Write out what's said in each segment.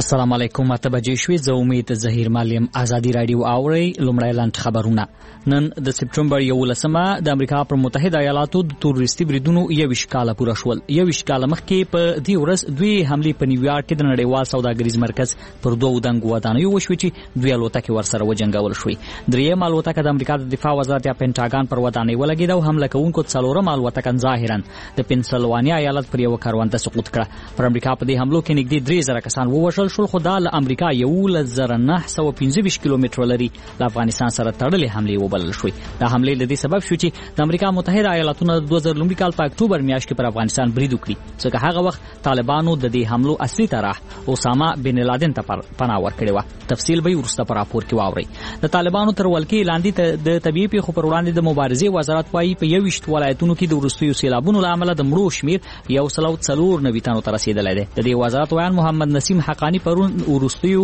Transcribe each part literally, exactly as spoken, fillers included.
السلام علیکم. اته بجې شوې. زه امید ظهیر مالیم. ازادي رادیو اوري. لومړی لاند خبرونه. نن د سپټمبر یولسمه د امریکا پر متحده ایالاتو د تروریستي بریدونو یویش کاله پوره شول. یویش کاله مخکې په دې ورځ دوی حملې په نیویارک کې د نړیوال سوداګریز مرکز پر دوه دنګو ودانیو وشوې چې دوی الوتکې ورسره وجنګول شوې. دریم الوتکه د امریکا د دفاع وزارت یا پینټاګان پر ودانۍ ولګېده او حمله کوونکو څلورم الوتکه ظاهرا د پنسلوانیا ایالت پر یو کارونده سقوط کړه. پر امریکا په دې حملو کې نږدې درې زره کسان ووژل شول، خو د امریکا یولس زره نه سوه پنځه ویشت کیلومتره لري له افغانستان سره تړلې حملې وبلل شوې. دا حملې د دې سبب شو چې د امریکا متحده ایالاتونو د دوه زره لومړي کال په اکتوبر میاشت کې پر افغانستان برید وکړي، ځکه هغه وخت طالبانو د دې حملو اصلي طرح اسامه بن لادن ته پناه ورکړې وه. تفصیل به وروسته په راپور کې واورئ. د طالبانو تر ولکې لاندې د طبيعي پیښو پر وړاندې د مبارزې وزارت وايي په یویشت ولایتونو کې د وروستیو سیلابونو له امله د مړو شمیر یو سل او څلور نوي تنو ته رسیدلی دی. د دې وزارت ویان محمد نسیم حقانی پرون وروستیو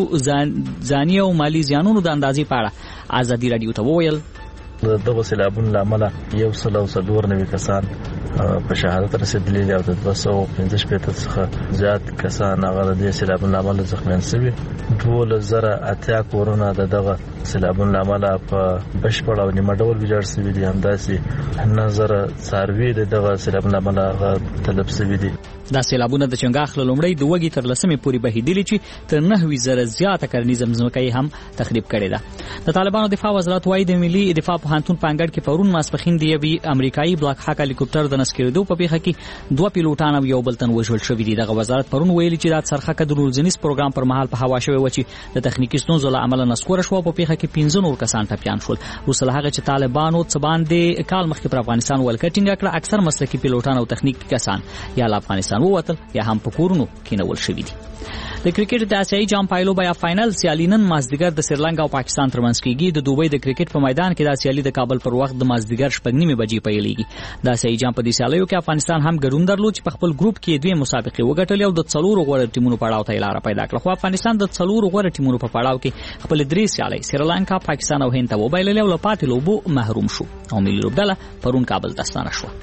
ځاني او مالی زیانونو د اندازې په اړه ازادي رادیو ته وویل دغه سیلابونو له امله یو سل او څلور نوي کسان په شهادت رسیدلي دي او د دوه سوه پنځه شپېته څخه زیات کسان هغه د دې سیلابونو له امله زخمیان شوي. دولس زره اتیا کورونه د دغه سیلابونو له امله په بشپړ او نیمه ډول ویجاړ شوي دي. همداسې نه زره څاروي د دغه سیلابونو له امله تلف شوي دي. دا سیلابونه د چنګاښ له لومړۍ د وږي تر لسمې پورې بهیدلي چې تر نهه زره زیاته کرنیزه ځمکه یې هم تخریب کړې ده. د طالبانو دفاع وزارت وايي د ملي دفاع پوهنتون په انګړ کې پرون ماسپښین د یوې امریکایي بلاک هاک هلیکوپټر د نسکېدو په پیښه کې دوه پیلوټان او یو بل تن وژل شوي دي. دغه وزارت پرون ویلي چې دا څرخکه د روزنیز پروګرام پر مهال په هوا شوې و چې د تخنیکي ستونزو له امله نسکوره شوه. په پیښه کې پنځه نور کسان ټپیان شول. وروسته له هغه چې طالبانو څه باندې کال مخکې پر افغانستان ولکه ټینګه کړه، اکثر مسلکي پیلوټان او تخنیکي کسان یا له افغانستان ووتل یا هم په کورونو کېنول شوي دي. د کرکټ د آسیایي جام پایلو بیا فائنل سیالي نن مازدیګر د سریلانکا او پاکستان ترمنځ کېږي. د دوبۍ د کرکټ په میدان کې د سیالي د کابل پر وخت د مازدیګر شپږ نیمې بجې پیلېږي. د آسیایي جام په دې سیالیو کې افغانستان هم ګډون درلود چې په خپل ګروپ کې دوه مسابقې وګټلې او د څلورو غوړ ټیمونو پړاو ته لاره پیدا کړه. خو افغانستان د څلورو غوړ ټیمونو په پړاو کې خپل درې سیالۍ سریلانکا، پاکستان او هند ته وبایللې او له پاتې لوبو محروم شو او ملي لوبډله پرون کابل ته ستانه شوه.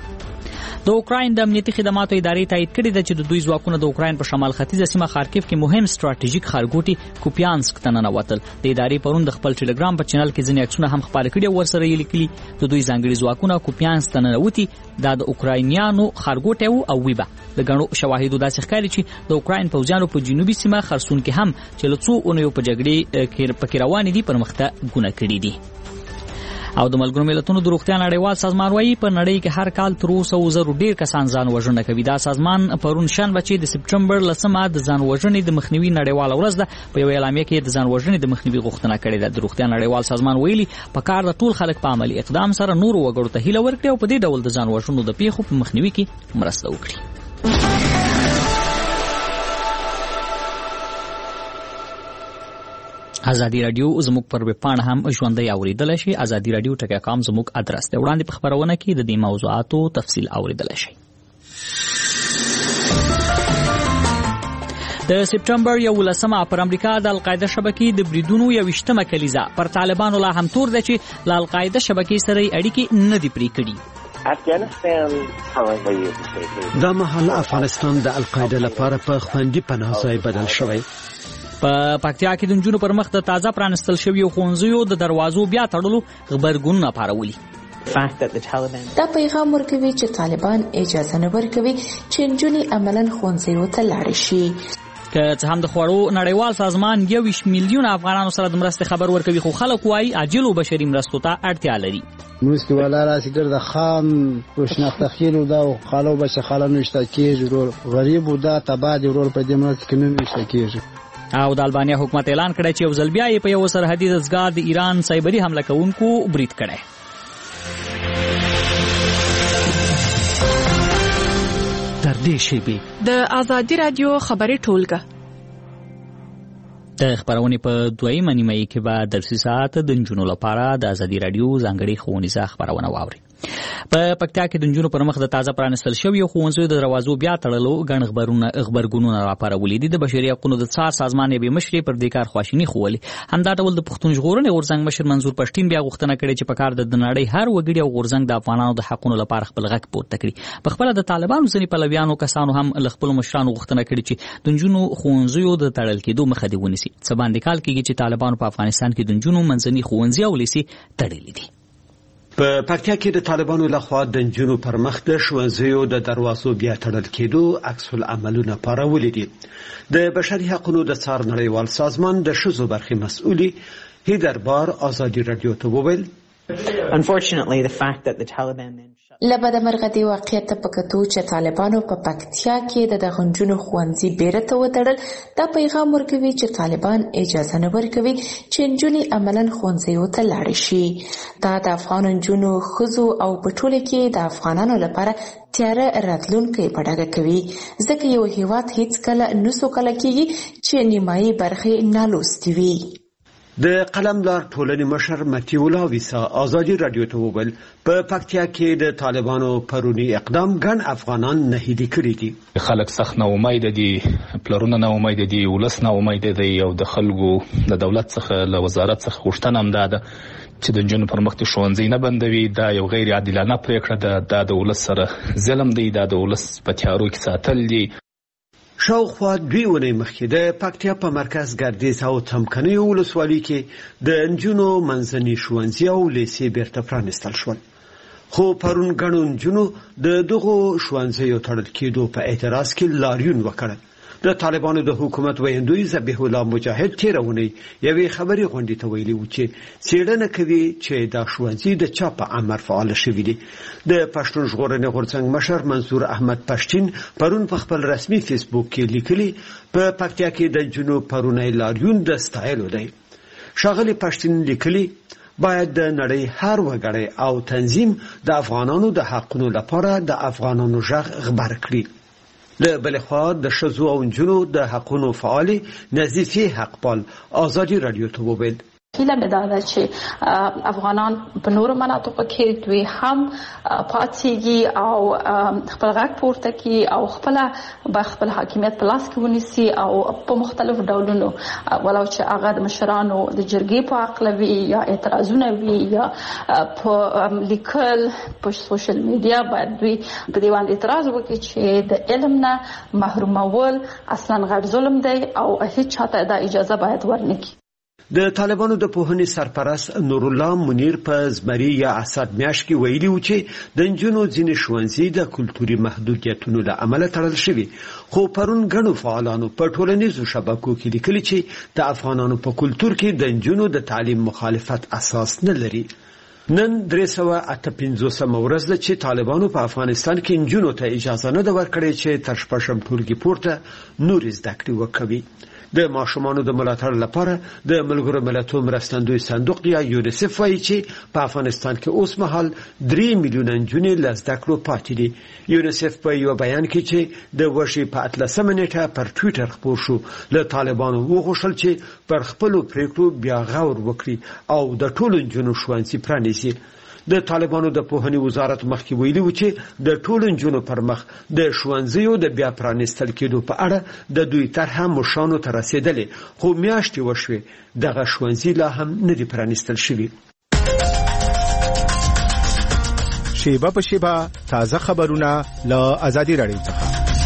د اوکراین د امنیتي خدماتو ادارې تایید کړی ده چې د دوی ځواکونه د اوکراین په شمال ختیځه سیمه خارکیف کې مهم ستراتیژیک ښارګوټي کوپیانسک ته ننوتل. د ادارې پرون د خپل ټلګرام په چینل کې ځینې عکسونه هم خپاره کړي او ورسره یې لیکلي د دوی ځانګړي ځواکونه کوپیانسک ته ننوتي. دا د اوکراینیانو ښارګوټی او ویبه د ګڼو شواهدو داسې ښکاري چې د اوکراین پوځیانو په جنوبي سیمه خرسون کې هم چې له څو اونیو په جګړې پکې روانې دي پرمختګونه کړي دي. او د ملګرو ملتونو د روغتیا نړیوال سازمان وايي په نړۍ کې هر کال تر اوسه زرو ډیر کسان ځان وژنه کوي. دا سازمان پرون شنبه چې د سپټمبر لسمه د ځان وژنې د مخنیوي نړیواله ورځ ده په یو اعلامیه کې د ځان وژنې د مخنیوي غوښتنه کړې ده. د روغتیا نړیوال سازمان ویلي په کار د ټول خلک په عملی اقدام سره نور وګړو ته هیله ورکړي او په دې ډول د ځان وژنو د پیښو په مخنیوي کې مرسته وکړي. ازادي رادیو زموږ پر ویب پاڼه هم ژوندۍ اوریدلای شي. ازادي رادیو ټکی کام زموږ ادرس دی. وړاندې په خبرونه کې د دې موضوعاتو تفصیل اوریدلای شي. د سپټمبر یولسمه پر امریکا د القاعده شبکې د بریدونو یویشتمه کلیزه پر طالبانو لا هم تور ده چې له القاعده شبکې سره اړیکې نه دي پرې کړي. دا مهال افغانستان د القاعده لپاره په خوندي پناه ځای بدل شوی. په پکتیا کې د نجونو پر مخ د تازه پرانستل شویو ښوونځیو د دروازو بیا تړلو غبرګونونه پارولي. دا پیغام ورکوي چې طالبان اجازه نه ورکوي چې نجونې عملاً ښوونځیو ته لاړې شي. که څه هم د خوړو نړیوال سازمان یویشت میلیون افغانانو سره د مرستې خبر ورکوي، خو خلک وایي عاجلو بشري مرستو ته اړتیا لري. مرستې والا راسي ګرده خام روشناخته خیلو دا خالو بچه خاله نشته کېږي، ورور غریب و دا تباه دی ورور په دې مرستې کې نه نشته کېږي. او د البانیا حکومت اعلان کړی چې یو ځل بیا یې په یو سرحدي دستګاه د ایران سایبري حمله کوونکو برید کړی. تر دې شیبې د ازادي رادیو خبري ټولګه د خبرونې په دویمه نیمه کې به درسي ساعت د نجونو لپاره د ازادي رادیو ځانګړي ښوونیزه خبرونه واوري. په پکتیا کې د نجونو پر مخ د تازه پرانستل شویو ښوونځیو د دروازو بیا تړلو ګڼ خبرونه خبرګونونه راپارولي دي. د بشري حقوقو د څار سازمان یې مشري پر دې کار خواشیني ښوولې. همدا ډول د پښتون ژغورنې غورځنګ مشر منظور پښتین بیا غوښتنه کړې چې په کار د نړۍ هر وګړي او غورځنګ د افغانانو د حقوقو لپاره خپل غږ پورته کړي. په خپل د طالبانو ځینې پلویانو کسانو هم له خپل مشرانو غوښتنه کړې چې د نجونو ښوونځیو د تړل کېدو مخه دې ونیسي. څه باندې کال کېږي چې طالبانو په افغانستان کې د نجونو منځني ښوونځي او لیسې تړلي دي. په پکتیا کې د طالبانو لخوا د نجونو پر مخ د ښوونځیو د دروازو بیا تړل کېدو عکس العملونه پارولي دي. د بشري حقوقو د څار نړیوال سازمان د ښځو برخې مسؤلي هیدر بار ازادي رادیو ته وویل لبد مرغه دی واقعیت په کتو چې طالبانو په پکتیا کې د دغه نجونو ښوونځي بیرته وتړل. دا پیغام ورکوي چې طالبان اجازه نه ورکوي چې نجونې عملاً ښوونځیو ته لاړې شي. دا د افغان نجونو ښځو او په ټوله کې د افغانانو لپاره تیاره راتلونکی په ډاګه کوي، ځکه یو هیواد هیڅکله نه سوکاله کېږي چې نیمایي برخې نالوستې وي. د قلمدار ټولنې مشر متیو لاویسا ازادي رادیو ته وویل په پکتیا کې د طالبانو پرونی اقدام ګڼ افغانان نهیلي کړي دي. خلک سخت نه امید دي، پلرونه نه امید دي، ولس نه امید دي او د خلکو د دولت څخه له وزارت څخه غوښتنه هم ده چې د نجونو پر مخ د ښوونځي نه بندوي. دا یو غیر عادلانه پریکړه ده. دا د ولس سره ظلم دی. دا د ولس په تیارو کې ساتل دي. شاوخوا دوی ونې مخکې د پکتیا په مرکز ګردیز او څمکنیو ولسوالۍ کې د نجونو منځني ښوونځي او لیسې بیرته پرانیستل شول. خو پرون ګڼو نجونو د دغو ښوونځیو تړل کېدو په اعتراض کې لاریون وکړ. د طالبانو د حکومت ویاندوی ذبیح الله مجاهد تېره اونۍ یوې خبري غونډې ته ویلي و چې څېړنه کوي چې دا ښوونځي د چا په امر فعال شوي دي. د پښتون ژغورنې غورځنګ مشر منظور احمد پښتین پرون په خپل رسمي فیسبوک کې لیکلي په پکتیا کې د نجونو پرونی لاریون د ستایلو دی. ښاغلي پښتین لیکلي باید د نړۍ هر وګړی او تنظیم د افغانانو د حقونو لپاره د افغانانو غږ خبر کړي. له بلې خوا د ښځو او نجونو د حقونو فعالې نظیفې حقپال ازادي رادیو ته وویل هیله مې دا ده چې افغانان په نورو مناطقو کې دوی هم پاتېږي او خپل غږ پورته کړي او خپل به خپل حاکمیت په لاس کې ونیسي او په مختلفو ډولونو ولو چې هغه د مشرانو د جرګې په عقله وي یا اعتراضونه وي یا په لیکل په سوشل میډیا باید دوی په دې باندې اعتراض وکړي چې د علم نه محرومول اصلا غیر ظلم دی او هیڅ چاته دا اجازه باید ورنکړي. د طالبانو د پوهنې سرپرست نور الله منیر په زمري یا اسد میاشت کې ویلي و چې د نجونو ځینې ښوونځي د کلتوري محدودیتونو له امله تړل شوي. خو پرون ګڼو فعالانو په ټولنیزو شبکو کې لیکلي چې د افغانانو په کلتور کې د نجونو د تعلیم مخالفت اساس نه لري. نن درې سوه اته پنځوسمه ورځ ده چې طالبانو په افغانستان کې نجونو ته اجازه نه ده ورکړې چې تر شپږم ټولګي پورته نورې زده کړې وکوي. د ماشومانو د ملاتړ لپاره د ملګرو ملتونو مرستندوی صندوق یا یونیسف وایي چې په افغانستان کې اوس مهال درې میلیونه نجونې له زده کړو پاتې دي. یونیسف په یو بیان کې چې د وشي په اتلسمه نیټه پر ټویټر خپور شو له طالبانو وغوښتل چې پر خپلو پریکړو بیا غور وکړي او د ټولو نجونو ښوونځي پرانیزي. د طالبانو د پوهنې وزارت مخکې ویلي و چې د ټولو نجونو پر مخ د ښوونځیو د بیا پرانیستل کېدو په اړه د دوی طرحه مشرانو ته رسېدلې، خو میاشتې وشوې دغه ښوونځي لا هم نه دي پرانیستل شوي. شیبه په شیبه تازه خبرونه له ازادي رادیو څخه.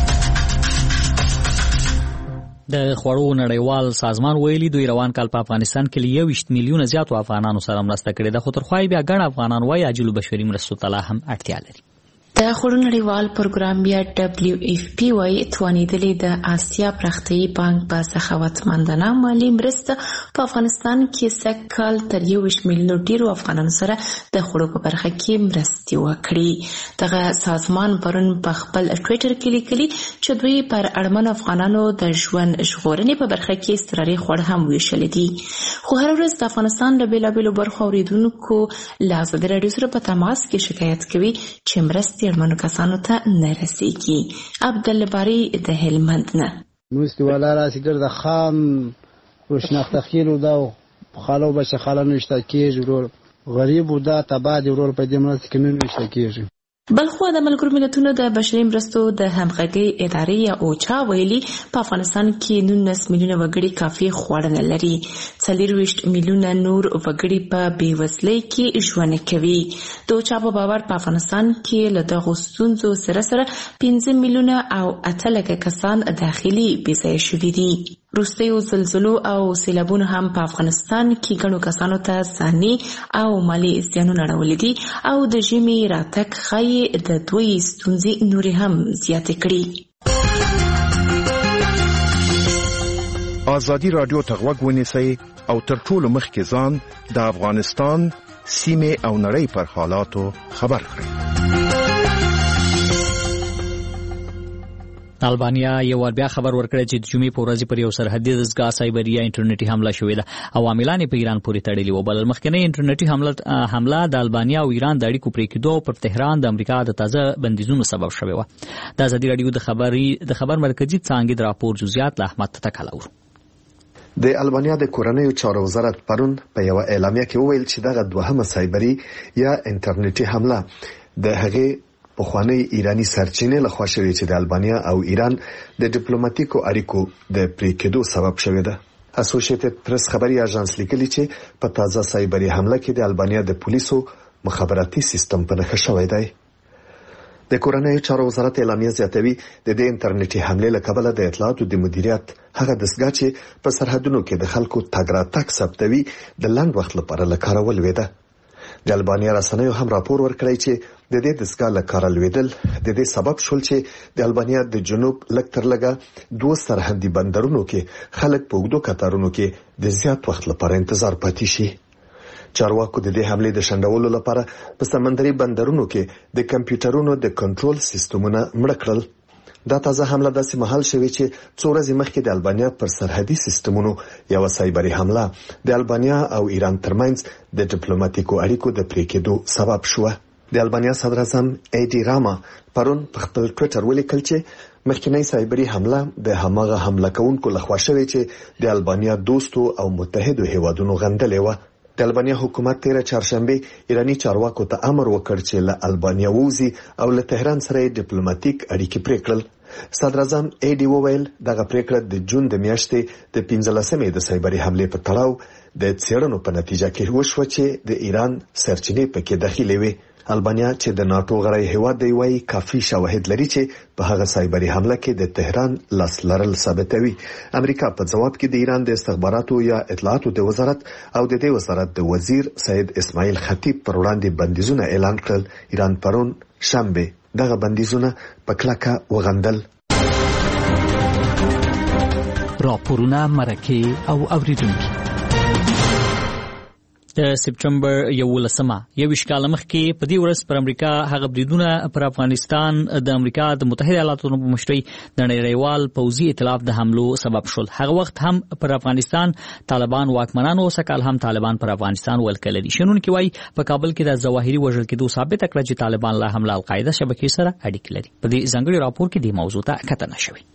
د خوړو نړیوال سازمان ویلي دوی روان کال په افغانستان کې له یوویشت میلیونه زیاتو افغانانو سره مرسته کړې ده، خو تر خوا یې بیا ګڼ افغانان وایي عاجلو بشري مرستو ته لا هم اړتیا لري. د خوړو نړیوال پروګرام یا دبلیو اف پی وايي توانیدلې د آسیا پراختیایي بانک په سخاوتمندانه مالي مرسته په افغانستان کې سږ کال تر یوویشت میلیونو ډیرو افغانانو سره د خوړو په برخه کې مرستې وکړي. دغه سازمان پرون په خپل ټویټر کې لیکلي چې دوی پر اړمنو افغانانو د ژوند ژغورنې په برخه کې اضطراري خواړه هم ویشلي دي. خو هره ورځ د افغانستان له بېلابېلو برخو اورېدونکو له ازادي راډیو سره په تماس کې شکایت کوي چې مرستې اړمنو کسانو ته نه رسیږي. عبدالباری د هلمند نه مرستې والا راسي ګرده خام روشناخته خیلو دا خالو بچه خاله نشته کېږي ورور غریب و دا تباه دی ورور په دې مرسته کې نه وشته کېږي. بلخو د ملګرو ملتونو د بشري مرستو د همغږي ادارې یا اوچا ویلي په افغانستان کې نولس میلیونه وګړي کافي خواړه نه لري. څلورویشت میلیونه نور وګړي په بېوزلۍ کې ژوند کوي. د اوچا په باور په افغانستان کې له دغو ستونزو سره سره پنځه میلیونه او اته لکه کسان داخلي بېځایه شوي دي. وروستیو زلزلو او سیلابونو هم په افغانستان کې ګڼو کسانو ته ځاني او مالي زیانونه اړولي دي او د ژمي راتګ ښایي د دوی ستونزې نورې هم زیاتې کړي. ازادي رادیو ته غوږ ونیسئ او تر ټولو مخکې ځان د افغانستان سیمې او نړۍ پر حالاتو خبر کړئ. البانیا یو ور بیا خبر ورکړی چې د جمعې په ورځ پر یو سرحدي دستګاه سایبري یا انټرنیټي حمله شوې ده. عواملان په ایران پورې تړلي و. بل مخکنی انټرنیټي حمله حمله د البانیا او ایران د اړیکو پرې کېدو پر تهران د امریکا د تازه بندیزونو سبب شوې و. د ازادي رادیو د خبري د خبر مرکزی څانګې د راپور جزئیات له احمد تکلاور. د البانیا د کورنیو چارو وزارت پرون په یو اعلامیه کې وویل چې دغه دوهمه سایبري یا انټرنیټي حمله د هغې پخوانی ایرانی سرچینې له خوا شوې چې د البانیا او ایران د ډیپلوماټیکو اړیکو د پرې کېدو سبب شوې ده. اسوسییټډ پریس خبري اژانس لیکلي چې په تازه سایبري حمله کې د البانیا د پولیسو مخابراتي سیستم په نښه شوی دی. د کورنیو چارو وزارت اعلامیه زیاتوي د دې انټرنیټي حملې له کبله د اطلاعاتو د مدیریت هغه دستګاه چې په سرحدونو کې د خلکو تګ راتګ ثبتوي د لنډ وخت لپاره له کاره ولوېده. د البانیا رسنیو هم راپور ورکړی چې د دې دستګاه له کاره لوېدل د دې سبب شول چې د البانیا د جنوب لږ تر لږه دوه سرحدي بندرونو کې خلک په اوږدو کتارونو کې د زیات وخت لپاره انتظار پاتې شي. چارواکو د دې حملې د شنډولو لپاره په سمندري بندرونو کې د کمپیوټرونو د کنټرول سیستمونه مړه کړل. دا تازه حمله داسې مهال شوې چې څو ورځې مخکې د البانیا پر سرحدي سیستمونو یو سایبري حمله د البانیا او ایران ترمنځ د ډیپلوماټیکو اړیکو د پرې کېدو سبب شوه. د البانیا صدر اعظم ایډي راما پرون په خپل ټوئیټر ولیکل چې مخکنی سایبري حمله د هماغه حمله کوونکو لخوا شوې چې د البانیا دوستو او متحدو هیوادونو غندلې و. د البانیا حکومت تیر چهارشنبه ایرانی چارواکو ته امر وکړ چې له البانیا ووزي او له تهران سره ډیپلوماټیک اړیکې پرې کړل. صدر اعظم ایډي وویل دغه پریکړه د جون د میاشتې د پنځلسمې د سایبري حملې په تړاو د څېړنو په نتیجه کې وشوه چې د ایران سرچینې پکې داخلي وي. البانیا چې د ناتو غړی هیواد دی وايي کافي شواهد لري چې په هغه سایبري حمله کې د تهران لاس لرل ثابتوي. امریکا په جواب کې د ایران د استخباراتو یا اطلاعاتو د وزارت او د دې وزارت د وزیر سید اسماعیل خطیب پر وړاندې بندیزونه اعلان کړل. ایران پرون شنبه دغه بندیزونه په کلکه وغندل. راپورونه مرکه او اوریدونکو د سپټمبر یولسمه یویشت کاله مخکې په دې ورځ پر امریکا هغه بریدونه پر افغانستان د امریکا د متحده ایالاتو په مشرۍ د نړیوال پوځي ائتلاف د حملو سبب شول. هغه وخت هم پر افغانستان طالبان واکمنانو او سکهال هم طالبان پر افغانستان ولکل دي. شنونکي وایي په کابل کې د ظواهري وژل کېدو ثابت کړه چې طالبان لا هم له القاعده شبکې سره اړیکې لري. په دې ځانګړي راپور کې د موضوع ته کتنه شوې.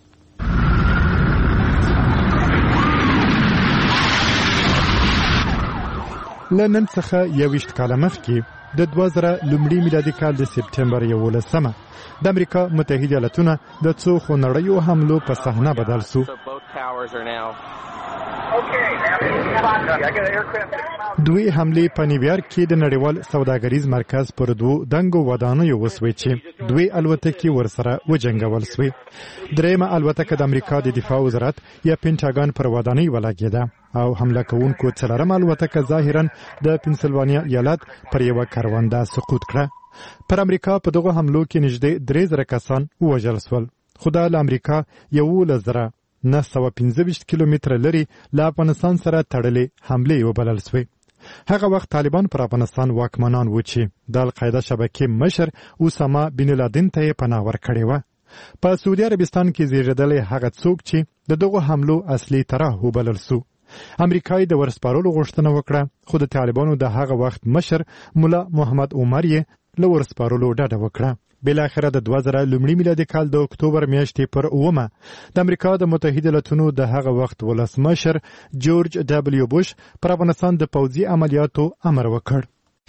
لنن څخه یویشت کاله مخکې د دوه زره لومړي میلادي کال د سپټمبر یولسمه د امریکا متحده ایالاتونه د څو خونړیو حملو په صحنه بدل شو. دوی حملې په نیویارک کې د نړیوال سوداګریز مرکز پر دوه دنګو ودانیو وسوي چې دوی الوتکې ورسره وجنګول شوې. درېمه الوتکه د امریکا د دفاع وزارت یا پینټاګان پر ودانۍ ولګېده او حمله کوونکو څلورمه الوتکه ظاهرا د پنسلوانیا ایالت پر یو کرونده سقوط کړه. پر امریکا په دغه حملو کې نږدې درې زره کسان ووژل شول. خو دا له امریکا یولس زره نه سوه پنځه ویشت کیلومتره لري له افغانستان سره تړلې حملې وبلل شوې. هغه وخت طالبان پر افغانستان واکمنان و چې د القاعده شبکې مشر اسامه بن لادن ته پناه ورکړې وه. په سعودي عربستان کې زیږیدلی هغه څوک چې د دغو حملو اصلي طرح وبلل شو. امریکای د ورسپارلو غوښتنه وکړه خو د طالبانو د هغه وخت مشر مولا محمد عمر یې له ورسپارلو ډډه وکړه. بالاخره د دوه زره لومړي میلادي کال د اکتوبر میاشتې پر اومه د امریکا د متحده ایالاتونو د هغه وخت ولسمشر جورج ډبلیو بوش پر افغانستان د پوځي عملیاتو امر وکړ.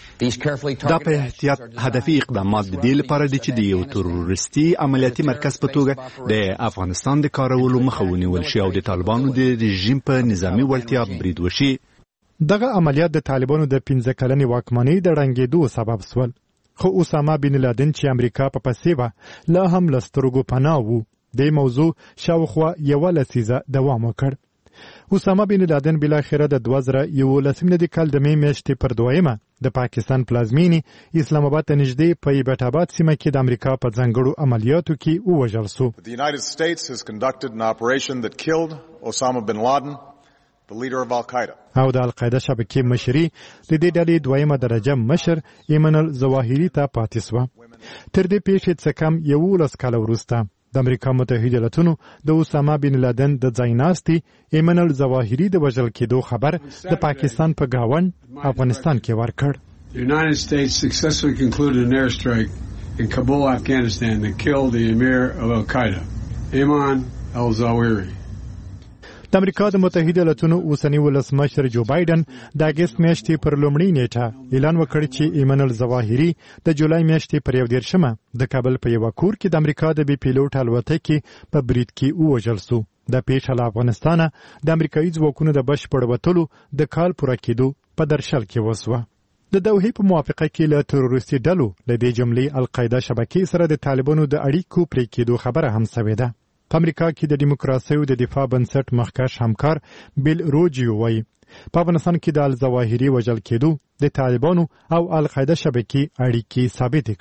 دا په احتیاط هدفي اقدامات د دې لپاره دي چې د یو تروریستي عملیاتي مرکز په توګه د افغانستان د کارولو مخه ونیول شي او د طالبانو د رژیم په نظامی وړتیا برید وشي. دغه عملیات د طالبانو د پنځه کلنې واکمنۍ د ړنګېدو سبب سول، خو اسامه بن لادن چې امریکا په پسې وه لا هم له سترګو پناه و. د موضوع شاوخوا یوه لسیزه دوام وکړ. اسامه بن لادن بالاخره د دوه زره یولسم کال د مې میاشتې پر دویمه د پاکستان پلازمینې اسلام آباد ته نږدې په ایبټ آباد سیمه کې د امریکا په ځانګړو عملیاتو کې ووژل سو. The United States has conducted an operation that killed Osama bin Laden, the leader of Al-Qaeda. او د القاعده شبکې مشري د دې ډلې دویمه درجه مشر ایمن الظواهري ته پاتې سوه. تر دې پیښې څه کم یولس کاله وروسته د امریکا متحده ایالاتونو د اسامه بن لادن د ځای ناستي ایمن الظواهري د وژل کېدو خبر د پاکستان په گاوند افغانستان کې ورکړ. The United States successfully concluded an airstrike in Kabul, Afghanistan that killed the emir of Al-Qaeda, Ayman al-Zawahiri. د امریکا د متحده ایالاتونو اوسنی ولسمشر جو بایدن د اګست میاشتې پر لومړۍ نیټه اعلان وکړ چې ایمن الظواهري د جولای میاشتې پر یو دېرشمه د کابل په یوه کور کې د امریکا د بي پیلوټ الوتکې په برید کې ووژل سو. د پیښه له افغانستانه د امریکایي ځواکونو د بشپړ وتلو د کال پوره کېدو په درشل کې وسوه. د دوحې په موافقه کې له تروریستي ډلو له دې جملې القاعده شبکې سره د طالبانو د اړیکو پرې کېدو خبره هم سوې ده. په امریکا کې د دیموکراسۍ او د دفاع بنسټ مخکښ همکار بیل روجیو وایي په افغانستان کې د الظواهري وژل کېدو د طالبانو او القاعده شبکې اړیکې ثابت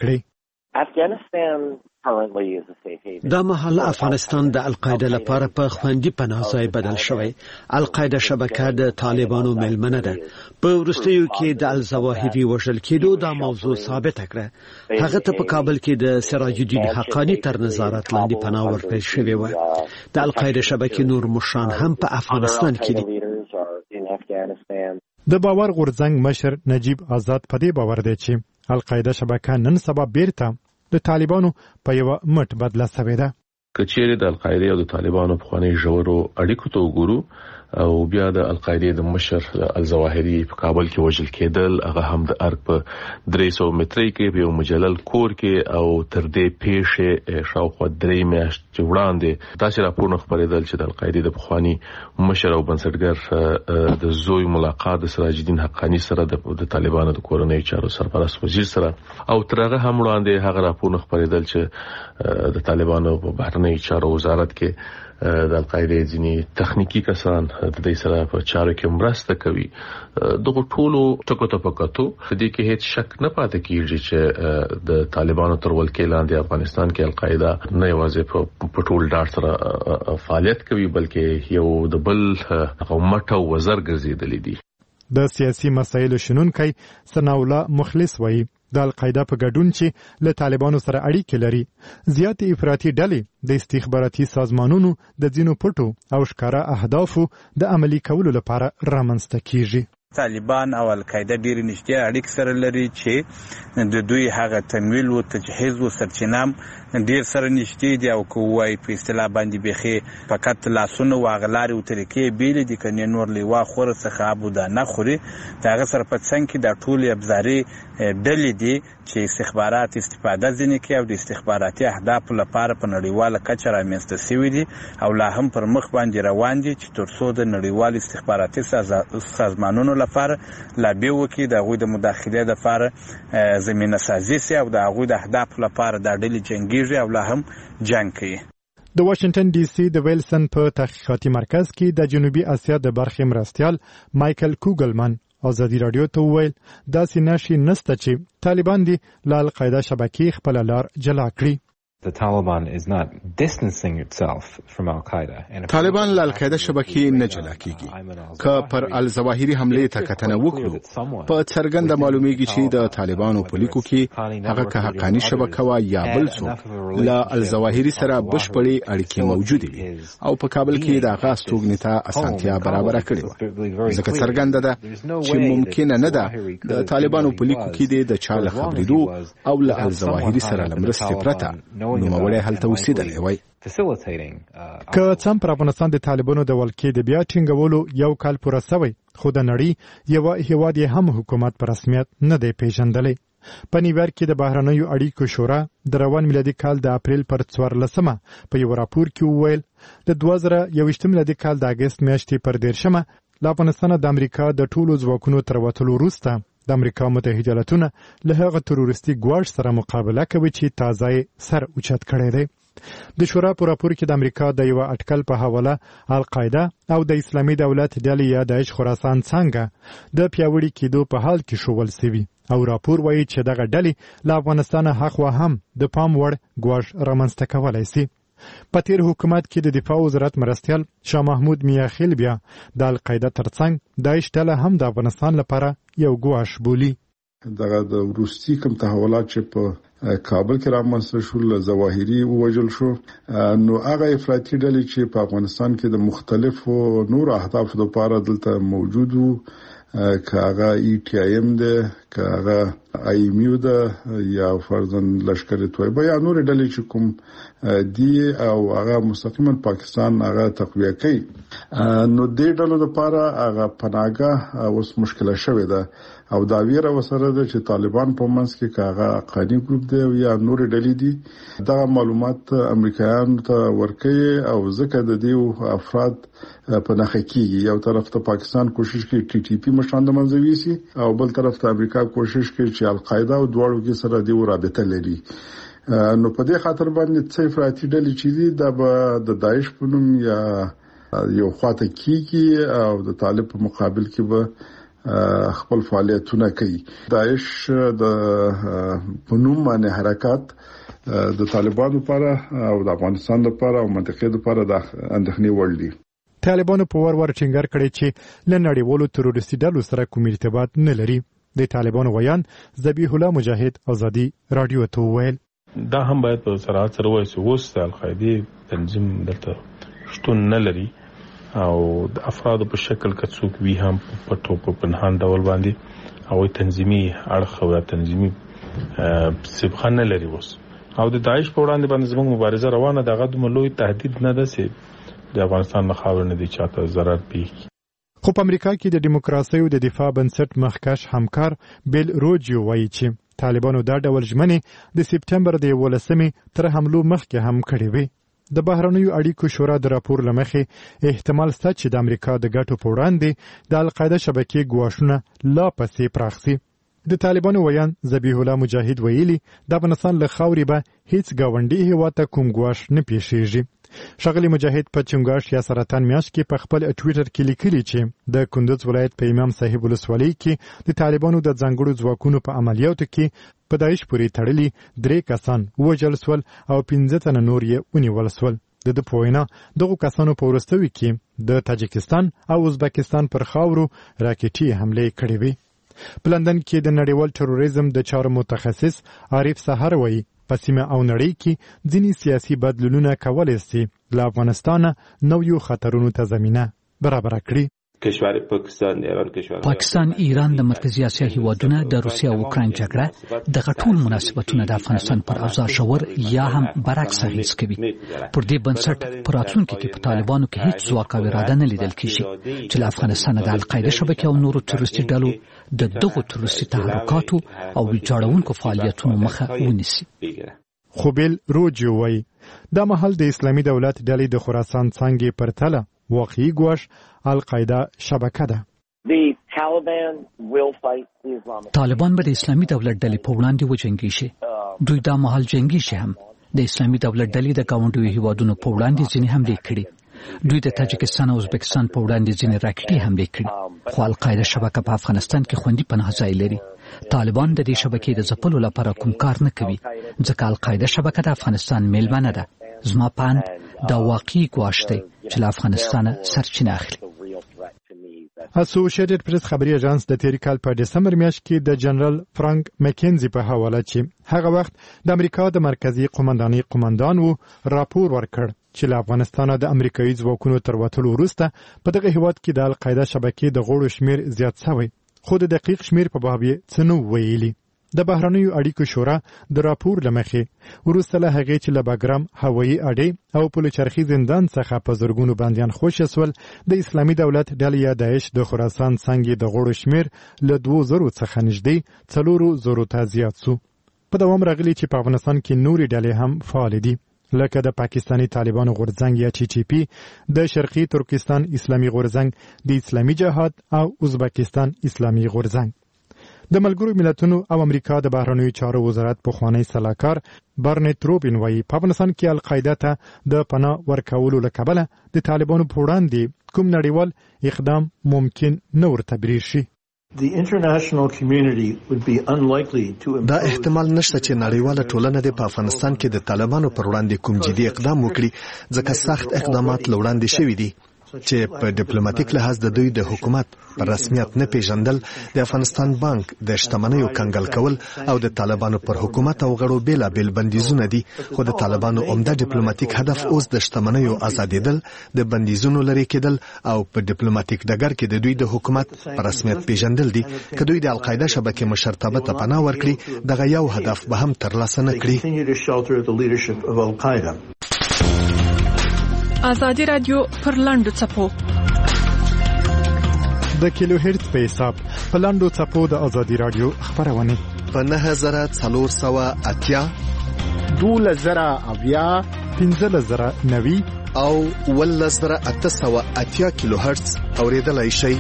کړې. دا مهال افغانستان د القاعده لپاره په خوندي پناه ځای بدل شوی. القاعده شبکه د طالبانو ملمنه ده. په وروستیو کې د الظواهري وژل کېدو دا موضوع ثابت کړه. هغه ته په کابل کې د سراج الدین حقانی تر نظارت لاندې پناه ورکړل شوې و. د القاعده شبکې نور مشران هم په افغانستان کې دي. د باور غورځنګ مشر نجیب آزاد په دې باور دی چې القاعده شبکه نن سبا بیرته د طالبانو په یو مټ بدله شوې ده. کچېره د القاعده او د طالبانو په خواني ژورو اړیکو ته وګورو او بیا د القاعده د مشر الظواهري په کابل کې وژل کېدل، هغه هم د ارګ په درې سوه مترۍ کې په یو مجلل کور کې او تر دې پیښې شاوخوا درې میاشتې وړاندې داسې راپورونه خپرېدل چې د القاعده د پخواني مشر او بنسټګر د زوی ملاقات د سراج الدین حقانی سره د طالبانو د کورنۍ چارو سرپرست وزیر سره او تر هغه هم وړاندې هغه راپورونه خپرېدل چې د طالبانو په بهرنۍ چارو وزارت کې د القاعده ځینی تخنیکی کسان د دې سره په چارو کې مرسته کوي. دغه ټولو ټکو ته پکاتو د دې کې هیڅ شک نه پاتې کیږي چې د طالبانو تر ولکې لاندې افغانستان کې القاعده نه یوازې په ټول ډار سره فعالیت کوي بلکې یو د بل قومت او وزر ګرځیدلې دي. د سیاسي مسایلو شنونکي ثناءالله مخلص وایي د القاعده په ګډون چې له طالبانو سره اړیکې لري زیاتې افراطي ډلې د استخباراتي سازمانونو د ځینو پټو او ښکاره اهدافو د عملي کولو لپاره رامنځته کیږي. طالبان او القاعده ډېر نږدې اړیکې سره لري چې د دوی هغه تمویل او تجهیز او سرچینام ډېر سره نږدې دي او کوی په اصطلاح باندې بخي فقط لاسونه او غلاري او طریقې بیل دي کني نور لیوا خور څخه ابو دا نه خوري. دا سره په څنګه کې د ټولي ابزاري ډلې دي چې استخبارات استفاده ځنی کوي او د استخباراتي اهداف لپاره په نړیواله کچه رامنځته شوي دي او لا هم پر مخ باندې روان دي چې ترڅو د نړیوال استخباراتي سازمانونو لپاره لا به وکي د غوی د مداخله لپاره زمينه سازي سي او د غوی د اهداف لپاره د ډلې جنگيږي او لا هم جنگ کوي. د واشنگټن ډي سي د ویلسن په تحقیقاتي مرکز کې د جنوبي اسیا د برخې مرستيال مايكل کوګلمن ازادي رادیو ته وویل داسې نشي نسته چې طالبان دي له القاعده شبکې خپل لار جلا کړي. The Taliban is not distancing itself from Al-Qaeda. طالبان له القاعده شبکې نه جلا کیږي. که پر الظواهري حمله ته کتنه وکړو په څرګنده معلومیږي چې د طالبانو په لیکو کې هغه که حقانی شبکه وا یا بل څوک له الظواهري سره بشپړې اړیکې موجوده وي او په کابل کې د هغه استوګنې ته اسانتیا برابر کړې و. ځکه څرګنده ده چې ممکن نه ده د طالبانو په لیکو کې د چاله خبرېدو او له الظواهري سره لمرستې پرته نوموړی هلته اوسېدلی وای. که څم پر افغانستان د طالبانو د ولکې د بیا ټینګولو یو کال پوره شوی، خو د نړۍ یو هیواد یې هم حکومت په رسمیت نه دی پیژندلی. په نیویارک کې د بهرنیو اړیکو شورا د روان میلادي کال د اپریل پر څوارلسمه په یو راپور کې وویل د دوه زره یوویشتم میلادي کال د اګست میاشتې پر دیرشمه له افغانستانه د امریکا د ټولو ځواکونو تر وتلو وروسته د امریکا متحده ایالتونه له هغه تروریستي ګواښ سره مقابله کوي چې تازه سر اوچت کړی دی. د شورا په راپور کې د امریکا د یو اټکل په حواله القاعده او د اسلامي دولت ډلې یا داعش خراسان څنګه د پیاوړي کېدو په حال کې شوول سوي او راپور وایي چې دغه ډلې له افغانستانه هخوا هم د پام وړ ګواښ رامنځته کولی سي. په تیر حکومت کې د دفاع وزارت مرستیال شاه محمود میاخیل بیا د القاعده ترڅنګ داعش ډله هم د افغانستان لپاره یو ګواښ بولي. دغه د روسي کوم تحولات چې په کابل کې رامنځته شول، ظواهري ووژل شو، نو هغه افراطي ډلې چې په افغانستان کې د مختلفو نور اهدافو لپاره دلته موجود وو، که هغه ای ټي آی ایم ده، که هغه آی ایم یو ده یا فرضاً لشکر طیبه یا نور ډلې چې کوم دی او هغه مستقیما پاکستان هغه تقویه کوي، نو دې ډلو لپاره هغه پناهګاه اوس مشکله شوې ده او دا ویره وسره ده چې طالبان په منځ کې هغه قانی ګروپ دی یا نور ډلې دي. دا معلومات امریکایانو ته ورکوي او ځکه د دې افراد په نخښه کېږي. یو طرف ته پاکستان کوشش کوي ټي ټي پی مشان د منځ ویسي او بل طرف ته امریکا کوشش کوي چې القاعده او دواړو کې سره دی رابطه لري. نو په دې خاطر باندې څه افراطي ډلې چې دي دا به د داعش په نوم یا یو خواته کېږي او د طالب په مقابل کې به خپل فعالیتونه کوي. داعش د په نوم باندې حرکت د طالبانو لپاره او د افغانستان لپاره او منطقې لپاره د اندېښنې وړ دي. طالبانو په ور ور ټینګار کړی چې له نړیوالو تروریستي ډلو سره کوم ارتباط نه لري. د طالبانو ویان ذبیح الله مجاهد ازادي رادیو ته وویل دا هم باید په صراحت سره وایي چې اوس د القاعده تنظیم دلته شتون نه لري او د افرادو په شکل کې څوک وی هم په پټو په پنهان ډول باندې او تنظیمي اړخ او تنظیمي سبخه نه لري اوس او د داعش په وړاندې باندې زموږ مبارزه روانه ده. هغه د ملوي تهدید نه ده چې د افغانستان نه خاور نه دي چاته ضرر پیږي. خو په امریکا کې د دیموکراسي او د دفاع بنسټ مخکښ همکار بیل روجیو وایي چې طالبانو دا ډول ژمنې د سپټمبر د یولسمې تر حملو مخکې هم کړې وې. د بهرنیو اړیکو شورا د راپور لمخې احتمال شته چې د امریکا د ګټو په وړاندې د القاعده شبکې ګواښونه لا پسې پراخ شي. د طالبانو ویان ذبیح الله مجاهد ویلي د افغانستان له خاورې به هیڅ ګاونډي هیواد ته کوم ګواښ نه پیښیږي. ښاغلي مجاهد په چنګاښ یا سرطان میاشت کې په خپل ټویټر کې لیکلي چې د کندوز ولایت په امام صاحب ولسوالۍ کې د طالبانو د ځانګړو ځواکونو په عملیاتو کې په داعش پورې تړلي درې کسان ووژل سول او پنځه تنه نور یې ونیول سول. د ده په وینا دغو کسانو په وروستیو کې د تاجکستان او ازبکستان پر خاورو راکټي حملې کړې وې. په لندن کې د نړیوال تروریزم د چارو متخصص عارف سحر وایي په سیمه او نړۍ کې ځینې سیاسي بدلونونه کولی شي له افغانستانه نویو خطرونو ته زمینه برابره کړي. کشور پاکستان ایران کشور پاکستان ایران د مرکزی اسیا هیوادونه د روسیا او اوکراین جګړه د غټول مناسبتونه د افغانستان پر اوضاع ژور یا هم برعکس اغیز کوي. پر دې بنسټ پر راتلونکي کې په طالبانو کې هیڅ ځواک او اراده نه لیدل کیږي چې له افغانستان د القاعده شبکې او نورو تروریستي ډلو د دغو تروریستي تحرکاتو او ویجاړونکو فعالیتونو مخه ونیسي. خو بیل روجیو وایي دا مهال د اسلامي دولت ډلې د خراسان څانګې پر تله واقعي ګواښ القاعده شبکه ده. طالبان به د اسلامي دولت ډلې په وړاندې وجنګي شي. دوی دا مهال جنگي شي هم د اسلامي دولت ډلې د ګاونډیو هیوادونو په وړاندې ځینې حملې کړي. دوی د تاجکستان او ازبکستان په وړاندې ځینې راکټي حملې کړي. خو القاعده شبکه په افغانستان کې خوندي پناه ځای لري. طالبان د دې شبکې د ځپلو لپاره کوم کار نه کوي ځکه القاعده شبکه د افغانستان میلمنه ده. زما پاند دا واقعي ګواښ دی چې له افغانستانه سرچینه اخلي. اسوسییټډ پریس خبري اژانس د تیر کال په دسمبر میاشت کې د جنرال فرانک مکینزي په حواله چې هغه وخت د امریکا د مرکزی قومندانۍ قومندان وو راپور ورکړ چې له افغانستانه د امریکایي ځواکونو تر وتلو وروسته په دغه هیواد کې د القاعده شبکې د غړو شمیر زیات شوی، خو د دقیق شمیر په باب یې څه نه ویلي. د بهرنیو اړیکو شورا د راپور لمخې وروسته له هغې چې له باګرام هوایي اډې او پلچرخي زندان څخه په زرګونو بندیان خوشي سول، د اسلامي دولت ډلې یا داعش د خراسان څنګه د غړو شمیر له دوه زرو څخه نږدې څلورو زرو ته زیات سو. په دوام راغلی چې په افغانستان کې نورې ډلې هم فعال دي، لکه د پاکستاني طالبانو غورځنګ یا ټي ټي پی، د شرقي ترکستان اسلامي غورځنګ، د اسلامي جهاد او ازبکستان اسلامي غورځنګ. د ملګرو ملتونو او امریکا د بهرنیو چارو وزارت پخوانی سلاکار برنټ روبین وایي په افغانستان کې القاعده ته د پناه ورکولو له کبله د طالبانو په وړاندې کوم نړیوال اقدام ممکن نه ورته بریښ شي. دا احتمال نشته چې نړیواله ټولنه د په افغانستان کې د طالبانو پر وړاندې کوم جدي اقدام وکړي، ځکه سخت اقدامات لوړاندې شوي دي چې په ډیپلوماټیک لحاظ د دوی د حکومت پر رسمیت نه پیژندل، د افغانستان بانک د شتمنیو کنګل کول او د طالبانو پر حکومت او غړو بیلابیل بندیزونه دي. خو د طالبانو عمده ډیپلوماټیک هدف اوس د شتمنیو آزادېدل، د بندیزونو لرې کېدل او په ډیپلوماټیک ډګر کې د دوی د حکومت پر رسمیت پیژندل دي. که دوی د القاعده شبکې مشرتابه ته پناه ورکړي، دغه یو هدف به هم ترلاسه نه کړي. آزادی رادیو پر لاندو څپو د کیلو هرتز په حساب په لاندو څپو د آزادی رادیو خبرونه په نه زره څلور سوه اتیا، دولس زره اویا، پنځلس زره نوي او ولس زره اته سوه اتیا کیلو هرتز اوریدلای شئ.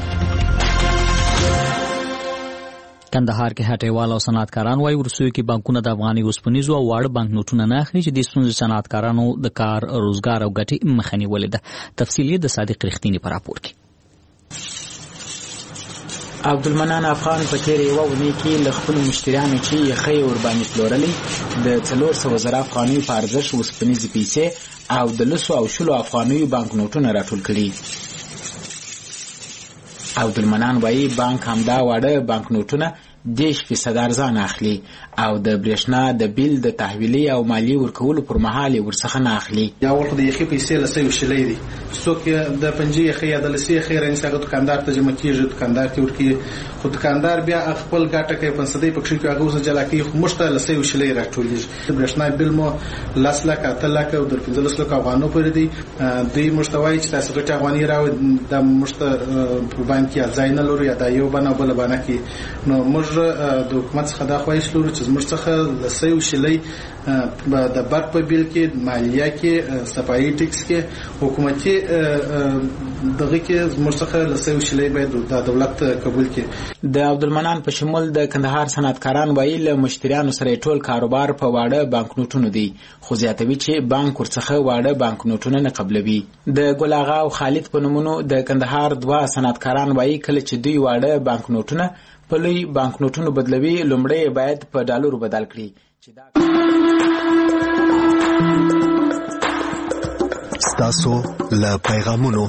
کندهار کې هټیوال او صنعتکاران وايي ورسوي کې بانکونه د افغاني اوسپنیزو او واړه بانک نوټونه نه اخلي چې د ستونزې صنعتکارانو د کار روزګار او ګټې مخه نیولې ده. تفصیل د صادق رښتینی په راپور کې. عبدالمنان افغان په تېره یوه اونۍ کې له خپلو مشتریانو چې یخۍ ورباندې پلورلې د څلور سوه زره افغانیو په ارزښت اوسپنیزې پیسې او د لسو او شلو افغانیو بانک نوټونه راټول کړي. عبدالمنان وایي بانک همدا واړه بانک نوټونه دیش فیصد ارزان اخلي او د برېښنا د بیل د تحویلي او مالیې ورکولو پر مهال یې ورڅخه نه اخلي. یا ورته د یخې پیسې له سوي شلۍ دي، څوک د پنجې یخې یا د لسې یخې رانیسي، هغه دوکاندار ته جمع کېږي، دوکاندار ته ورکوي، خو دوکاندار بیا خپل ګټه کوي، پنځدی پکښې کوي، هغه اوس جلا کوي، خو موږ ته له سوي شلۍ راټولېږي. د برېښنا بیل مو لس لکه اته لکه او د پنځلس لکو افغانو پورې دی. دوی موږ ته وایي چې تاسو ګټې افغاني راوړئ، دا موږ ته په بانک کې یا ځای نه لرو یا دا یو بانه او بله بانه کې. نو موږ د حکومت څخه دا خواهش لرو چې زموږ څخه له سوي شلۍ د برق په بیل کې، مالیه کې، صفایي ټکس کې، حکومتي دغه کې زموږ څخه له سوي شلۍ باید د دولت قبول کړي. د عبدالمنان په شمول د کندهار صنعتکاران وایي له مشتریانو سره ټول کاروبار په واړه بانک نوټونو دی، خو زیاتوي چې بانک ورڅخه واړه بانک نوټونه نه قبلوي. د ګل اغا او خالد په نومونو د کندهار دوه صنعتکاران وایي کله چې دوی واړه بانک نوټونه په لوی بانک نوټونو بدلوي، لومړی باید په ډالرو بدل کړي. ستاسو له پیغامونو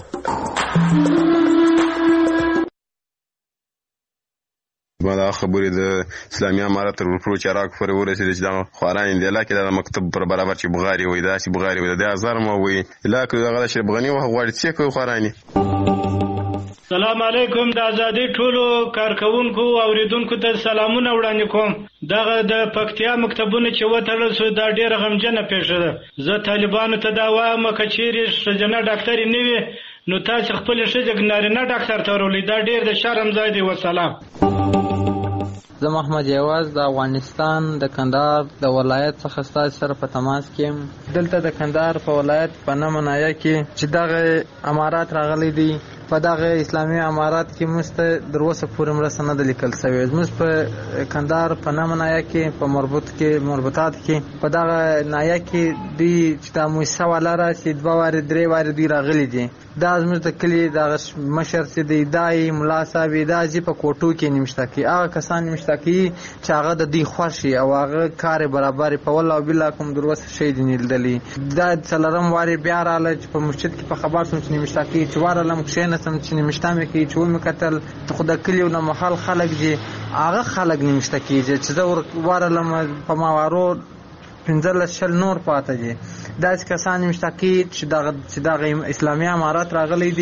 ما دا خبرې د اسلامي امارت تر ورپرو چراغ پورې ورسېدې چې دا خواران دی علاقې دا مکتب پر برابر چې بغاري وي، داسې بغاري وي، د هزار مو وي علاقې دغه اشرف غني وه غواړي څه کوي خوارانې. سلام علیکم. د ازادي ټولو کارکونکو او اوریدونکو ته سلامونه وړاندې کوم. دغه د پکتیا مکتبونه چې وتړل شو دا ډېره غمجنه پیښه ده. زه طالبانو ته دا وایم که چیرې ښځینه ډاکټرې نه وي نو تاسې خپلې ښځې نارینه ډاکټر ته ورولئ، دا ډېر د شرم ځای دی. وسلام. زه محمد یواز د افغانستان د کندهار د ولایت څخه ستاسو سره په تماس کې یم. دلته د کندهار په ولایت په نمنایه کې چې دغه امارات راغلي دي، په دغه اسلامي امارات کې موږ ته تر اوسه پورې مرسته نه ده لیکل سوې. زموږ په کندهار په نمنایه کې په مربوط کې مربوطات کې په دغه نایه کې دوی چې دا موسسه والا راسي دوه وارې درې وارې دوی راغلي دي. دا زموږ د کلي دغه مشر چې دی دا یې ملا صاحب دا ځي په کوټو کې نمشته کوي، هغه کسان نمشته کوي چې هغه د دوی خوښ وي او هغه کار برابر په والله او بالله کوم در اوسه شی دي نه لیدلی. دا څلورم وارې بیا راغله چې په مسجد کې په خبر شوم چې نمشته کوي، چې وارلم کښېنستم چې نمشته مې کوي، چې ومې کتل خو د کلي نه محل خلک دي هغه خلک نمشته کېږي چې زه وارلم په ماوارو پنځلس شل نور پاته دي. داسې کسان نمشته کوي چې دغه چې دغه اسلامي امارات راغلی دي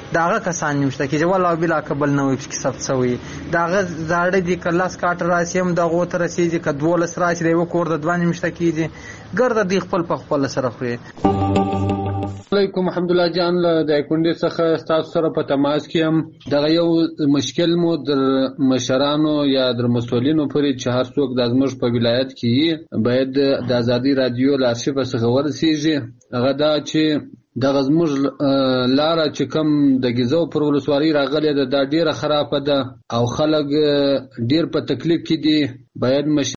داغه کسان نشته کې جوال او بلا قبل نه وي چې ثبت شوی داغه زاړه دي کلاس کاټ راسیم دغه تر رسیدي کډول سراج دی وکور د دوه نمشته کېږي ګرد دی خپل په خپل سره خوري. علیکم حمد الله جان د کونډې څخه تاسو سره په تماس کې هم دغه یو مشکل مو در مشرانو یا در مسولینو پورې چې هر څوک د زموږ په ولایت کې باید د ازادي رادیو لارشیف څخه ورسیږي هغه دا چې دغه زموږ لاره چې کوم د ګیزو پر ولسوالۍ راغلې ده دا ډیره خرابه ده او خلک ډیر په تکلیف کې دي باید